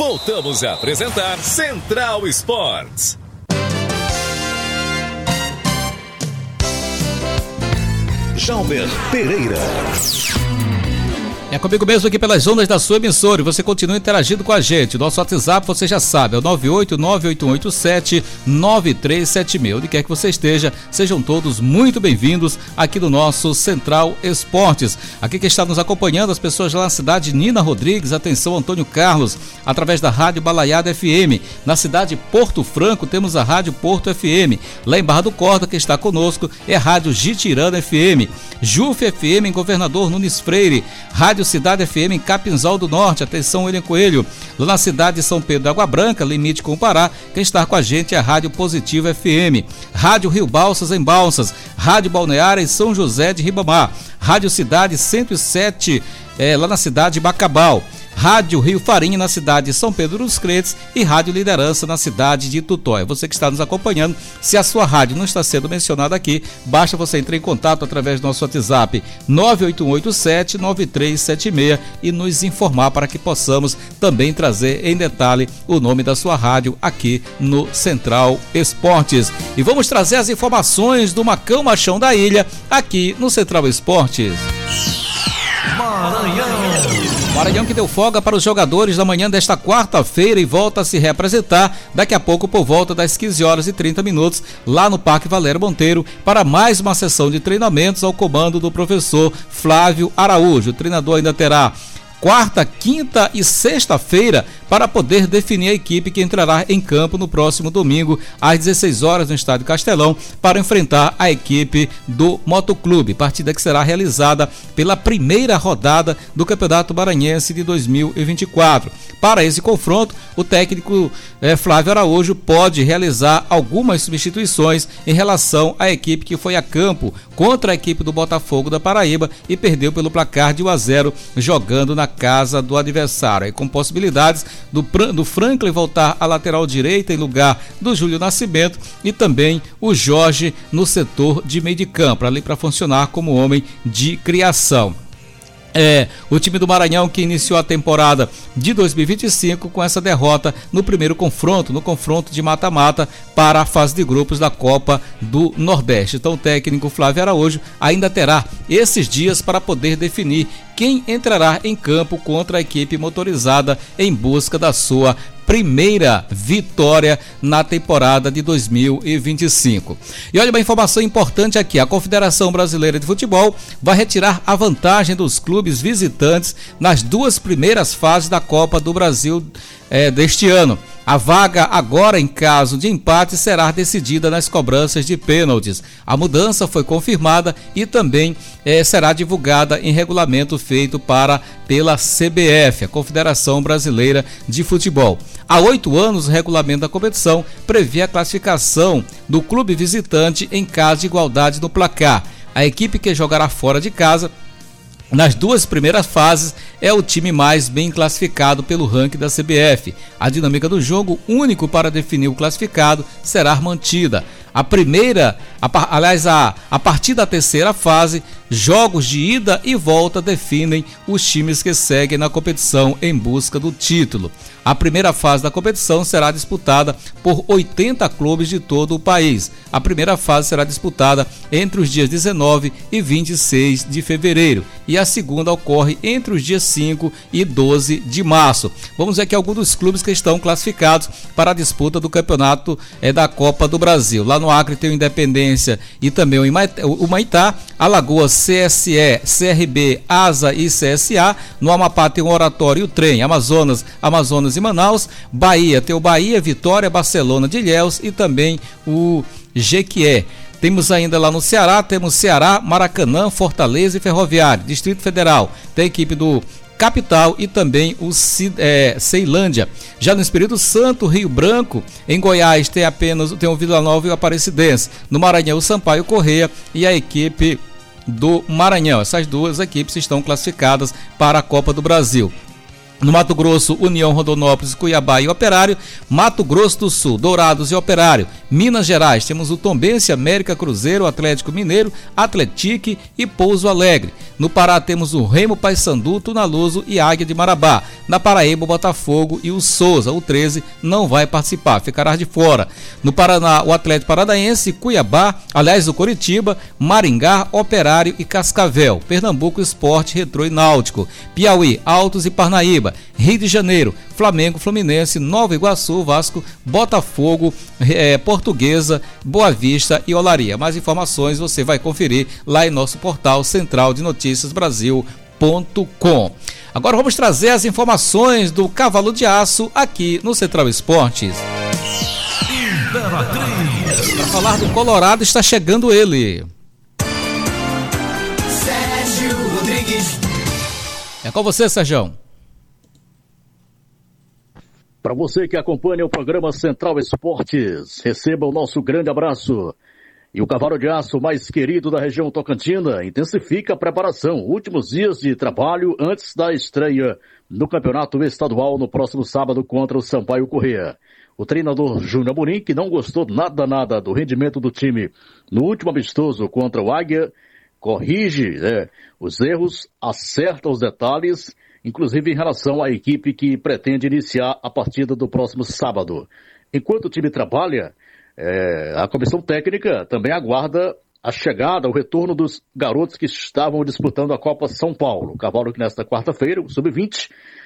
Voltamos a apresentar Central Esportes. Jalber Pereira. É comigo mesmo aqui pelas ondas da sua emissora e você continua interagindo com a gente. Nosso WhatsApp você já sabe, é o 98981879376. Onde quer que você esteja, sejam todos muito bem-vindos aqui no nosso Central Esportes. Aqui que está nos acompanhando as pessoas lá na cidade, Nina Rodrigues, atenção Antônio Carlos, através da Rádio Balaiada FM. Na cidade Porto Franco temos a Rádio Porto FM. Lá em Barra do Corda, que está conosco, é a Rádio Jitirana FM. Juf FM em Governador Nunes Freire. Rádio Cidade FM em Capinzal do Norte, atenção William Coelho. Lá na cidade de São Pedro da Água Branca, limite com o Pará, quem está com a gente é a Rádio Positivo FM. Rádio Rio Balsas em Balsas. Rádio Balneária em São José de Ribamar. Rádio Cidade 107, lá na cidade de Bacabal. Rádio Rio Farinha na cidade de São Pedro dos Crentes e Rádio Liderança na cidade de Tutóia. Você que está nos acompanhando, se a sua rádio não está sendo mencionada aqui, basta você entrar em contato através do nosso WhatsApp 981879376 e nos informar para que possamos também trazer em detalhe o nome da sua rádio aqui no Central Esportes. E vamos trazer as informações do Macão Machão da Ilha aqui no Central Esportes. Maranhão que deu folga para os jogadores na manhã desta quarta-feira e volta a se reapresentar daqui a pouco por volta das 15h30 lá no Parque Valério Monteiro para mais uma sessão de treinamentos ao comando do professor Flávio Araújo. O treinador ainda terá quarta, quinta e sexta-feira para poder definir a equipe que entrará em campo no próximo domingo às 16h no Estádio Castelão para enfrentar a equipe do Motoclube, partida que será realizada pela primeira rodada do Campeonato Maranhense de 2024. Para esse confronto, o técnico Flávio Araújo pode realizar algumas substituições em relação à equipe que foi a campo contra a equipe do Botafogo da Paraíba e perdeu pelo placar de 1-0 jogando na casa do adversário, e com possibilidades do Franklin voltar à lateral direita em lugar do Júlio Nascimento e também o Jorge no setor de meio de campo, ali para funcionar como homem de criação. O time do Maranhão que iniciou a temporada de 2025 com essa derrota no primeiro confronto, no confronto de mata-mata para a fase de grupos da Copa do Nordeste. Então o técnico Flávio Araújo ainda terá esses dias para poder definir quem entrará em campo contra a equipe motorizada em busca da sua primeira vitória na temporada de 2025. E olha uma informação importante aqui, a Confederação Brasileira de Futebol vai retirar a vantagem dos clubes visitantes nas duas primeiras fases da Copa do Brasil deste ano. A vaga agora, em caso de empate, será decidida nas cobranças de pênaltis. A mudança foi confirmada e também será divulgada em regulamento feito pela CBF, a Confederação Brasileira de Futebol. Há 8 anos, o regulamento da competição prevê a classificação do clube visitante em caso de igualdade no placar. A equipe que jogará fora de casa nas duas primeiras fases é o time mais bem classificado pelo ranking da CBF. A dinâmica do jogo, único para definir o classificado, será mantida. A partir da terceira fase, jogos de ida e volta definem os times que seguem na competição em busca do título. A primeira fase da competição será disputada por 80 clubes de todo o país. A primeira fase será disputada entre os dias 19 e 26 de fevereiro e a segunda ocorre entre os dias 5 e 12 de março. Vamos ver aqui alguns dos clubes que estão classificados para a disputa do campeonato da Copa do Brasil. Lá no Acre tem o Independência e também o Maitá, Alagoas, CSE, CRB, ASA e CSA. No Amapá tem o Oratório e o Trem, Amazonas e Manaus. Bahia tem o Bahia, Vitória, Barcelona de Ilhéus e também o Jequié. Temos ainda lá no Ceará, temos Ceará, Maracanã, Fortaleza e Ferroviário. Distrito Federal tem a equipe do Capital e também o Ceilândia. Já no Espírito Santo, Rio Branco, em Goiás tem o Vila Nova e o Aparecidense. No Maranhão, o Sampaio Correia e a equipe do Maranhão. Essas duas equipes estão classificadas para a Copa do Brasil. No Mato Grosso, União, Rondonópolis, Cuiabá e Operário. Mato Grosso do Sul, Dourados e Operário. Minas Gerais, temos o Tombense, América, Cruzeiro, Atlético Mineiro, Atletique e Pouso Alegre. No Pará temos o Remo, Paysandu, Tunaluso e Águia de Marabá. Na Paraíba, o Botafogo e o Souza. O 13 não vai participar, ficará de fora. No Paraná, o Atlético Paranaense, Cuiabá, o Coritiba, Maringá, Operário e Cascavel. Pernambuco, Sport, Retrô e Náutico. Piauí, Altos e Parnaíba. Rio de Janeiro, Flamengo, Fluminense, Nova Iguaçu, Vasco, Botafogo, Portuguesa, Boa Vista e Olaria. Mais informações você vai conferir lá em nosso portal Central de Notícias Brasil.com. Agora vamos trazer as informações do Cavalo de Aço aqui no Central Esportes. Para falar do Colorado, está chegando ele. Sérgio Rodrigues. É com você, Sérgio. Para você que acompanha o programa Central Esportes, receba o nosso grande abraço. E o Cavalo de Aço mais querido da região tocantina intensifica a preparação. Últimos dias de trabalho antes da estreia no Campeonato Estadual no próximo sábado contra o Sampaio Corrêa. O treinador Júnior Amorim, que não gostou nada do rendimento do time no último amistoso contra o Águia, corrige os erros, acerta os detalhes, inclusive em relação à equipe que pretende iniciar a partida do próximo sábado. Enquanto o time trabalha, a comissão técnica também aguarda a chegada, o retorno dos garotos que estavam disputando a Copa São Paulo. O Cavalo que nesta quarta-feira, o Sub-20,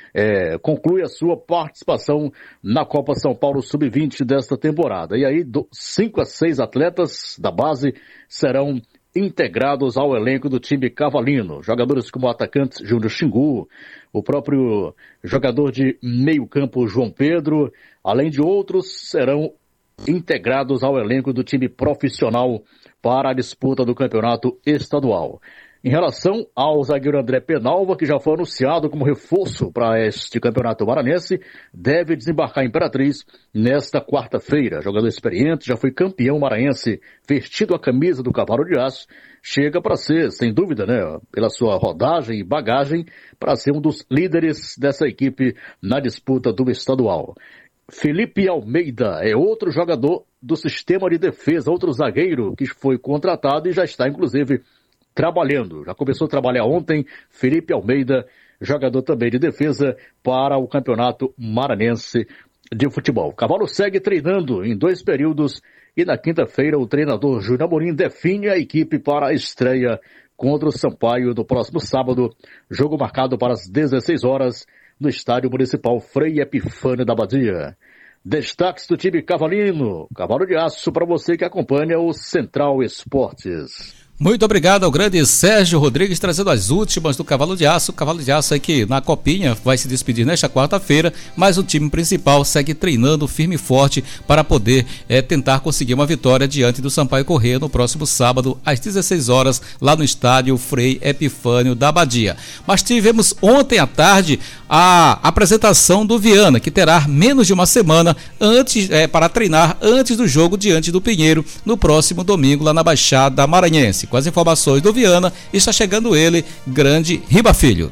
conclui a sua participação na Copa São Paulo Sub-20 desta temporada. E aí, 5 a 6 atletas da base serão integrados ao elenco do time cavalino. Jogadores como o atacante Júnior Xingu, o próprio jogador de meio campo João Pedro, além de outros, serão integrados ao elenco do time profissional para a disputa do campeonato estadual. Em relação ao zagueiro André Penalva, que já foi anunciado como reforço para este campeonato maranhense, deve desembarcar em Imperatriz nesta quarta-feira. Jogador experiente, já foi campeão maranhense, vestido a camisa do Cavalo de Aço, chega para ser, sem dúvida, pela sua rodagem e bagagem, para ser um dos líderes dessa equipe na disputa do estadual. Felipe Almeida é outro jogador do sistema de defesa, outro zagueiro que foi contratado e já está, inclusive, trabalhando. Já começou a trabalhar ontem. Felipe Almeida, jogador também de defesa para o Campeonato Maranhense de Futebol. O Cavalo segue treinando em 2 períodos e na quinta-feira o treinador Júnior Amorim define a equipe para a estreia contra o Sampaio no próximo sábado. Jogo marcado para as 16 horas no Estádio Municipal Frei Epifânio da Badia. Destaques do time cavalino, Cavalo de Aço, para você que acompanha o Central Esportes. Muito obrigado ao grande Sérgio Rodrigues, trazendo as últimas do Cavalo de Aço. O Cavalo de Aço aí que na Copinha vai se despedir nesta quarta-feira, mas o time principal segue treinando firme e forte para poder tentar conseguir uma vitória diante do Sampaio Corrêa no próximo sábado, às 16 horas, lá no estádio Frei Epifânio da Badia. Mas tivemos ontem à tarde a apresentação do Viana, que terá menos de uma semana para treinar antes do jogo diante do Pinheiro, no próximo domingo, lá na Baixada Maranhense. Com as informações do Viana, está chegando ele, grande Riba Filho.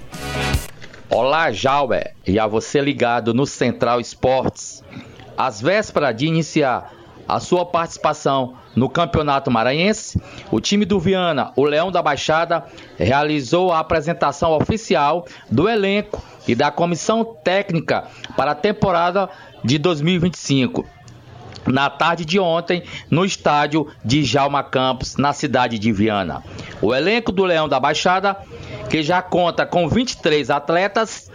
Olá, Jauber, e a você ligado no Central Esportes. Às vésperas de iniciar a sua participação no Campeonato Maranhense, o time do Viana, o Leão da Baixada, realizou a apresentação oficial do elenco e da comissão técnica para a temporada de 2025. Na tarde de ontem, no estádio de Djalma Campos, na cidade de Viana. O elenco do Leão da Baixada, que já conta com 23 atletas,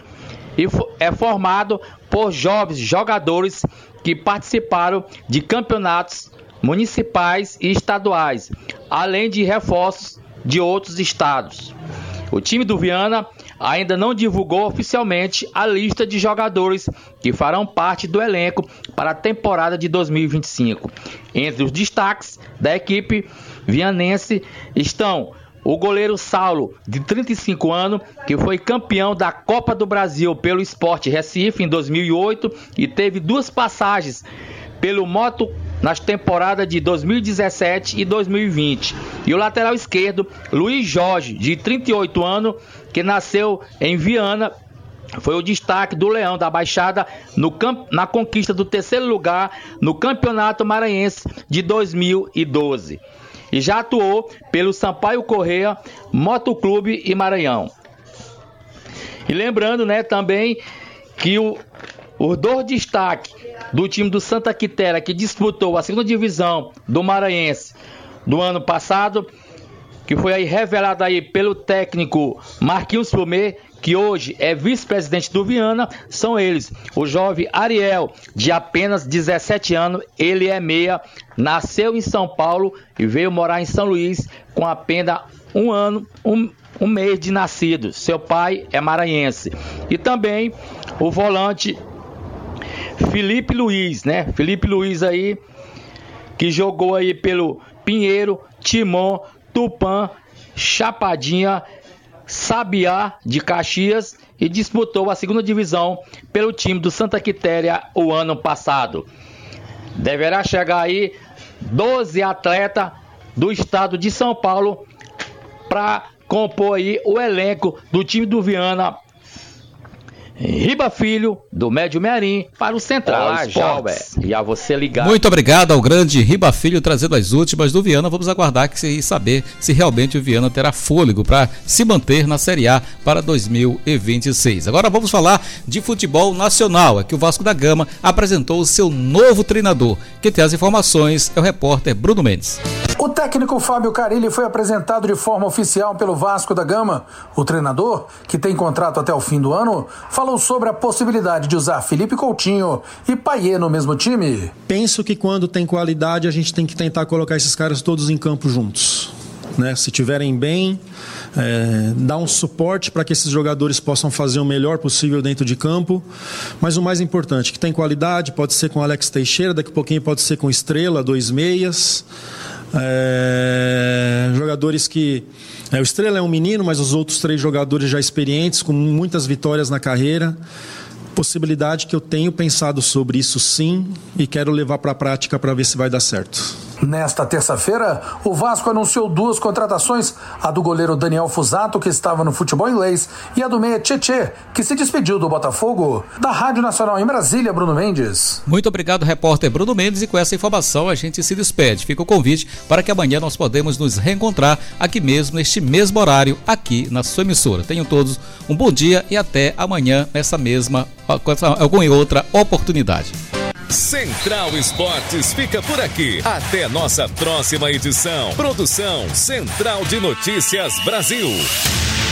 é formado por jovens jogadores que participaram de campeonatos municipais e estaduais, além de reforços de outros estados. O time do Viana ainda não divulgou oficialmente a lista de jogadores que farão parte do elenco para a temporada de 2025. Entre os destaques da equipe vianense estão o goleiro Saulo, de 35 anos, que foi campeão da Copa do Brasil pelo Sport Recife em 2008 e teve 2 passagens pelo Moto nas temporadas de 2017 e 2020. E o lateral esquerdo, Luiz Jorge, de 38 anos, que nasceu em Viana foi o destaque do Leão da Baixada na conquista do 3º lugar no Campeonato Maranhense de 2012. E já atuou pelo Sampaio Corrêa, Motoclube e Maranhão. E lembrando, né, também que os 2 destaques do time do Santa Quitéria, que disputou a 2ª divisão do Maranhense do ano passado, que foi aí revelado aí pelo técnico Marquinhos Fumê, que hoje é vice-presidente do Viana, são eles: o jovem Ariel, de apenas 17 anos, ele é meia, nasceu em São Paulo e veio morar em São Luís com apenas 1 ano, um mês de nascido. Seu pai é maranhense. E também o volante Felipe Luiz, né? Felipe Luiz aí, que jogou aí pelo Pinheiro, Timon, Tupã, Chapadinha, Sabiá de Caxias e disputou a 2ª divisão pelo time do Santa Quitéria o ano passado. Deverá chegar aí 12 atletas do estado de São Paulo para compor aí o elenco do time do Viana. Riba Filho, do Médio Mearim, para o Central Esportes. E a você ligado. Muito obrigado ao grande Riba Filho, trazendo as últimas do Viana. Vamos aguardar e saber se realmente o Viana terá fôlego para se manter na Série A para 2026. Agora vamos falar de futebol nacional. Aqui o Vasco da Gama apresentou o seu novo treinador. Quem tem as informações é o repórter Bruno Mendes. O técnico Fábio Carilli foi apresentado de forma oficial pelo Vasco da Gama. O treinador, que tem contrato até o fim do ano, falou sobre a possibilidade de usar Felipe Coutinho e Payet no mesmo time. Penso que quando tem qualidade a gente tem que tentar colocar esses caras todos em campo juntos, né? Se tiverem bem, dar um suporte para que esses jogadores possam fazer o melhor possível dentro de campo. Mas o mais importante, que tem qualidade, pode ser com Alex Teixeira, daqui a pouquinho pode ser com Estrela, 2 meias. Jogadores que... o Estrela é um menino, mas os outros 3 jogadores já experientes, com muitas vitórias na carreira. Possibilidade que eu tenho pensado sobre isso sim e quero levar para a prática para ver se vai dar certo. Nesta terça-feira, o Vasco anunciou 2 contratações, a do goleiro Daniel Fusato, que estava no futebol inglês, e a do meia Tchê, que se despediu do Botafogo. Da Rádio Nacional em Brasília, Bruno Mendes. Muito obrigado, repórter Bruno Mendes, e com essa informação a gente se despede. Fica o convite para que amanhã nós podemos nos reencontrar aqui mesmo, neste mesmo horário, aqui na sua emissora. Tenham todos um bom dia e até amanhã nessa mesma, alguma outra oportunidade. Central Esportes fica por aqui. Até nossa próxima edição. Produção Central de Notícias Brasil.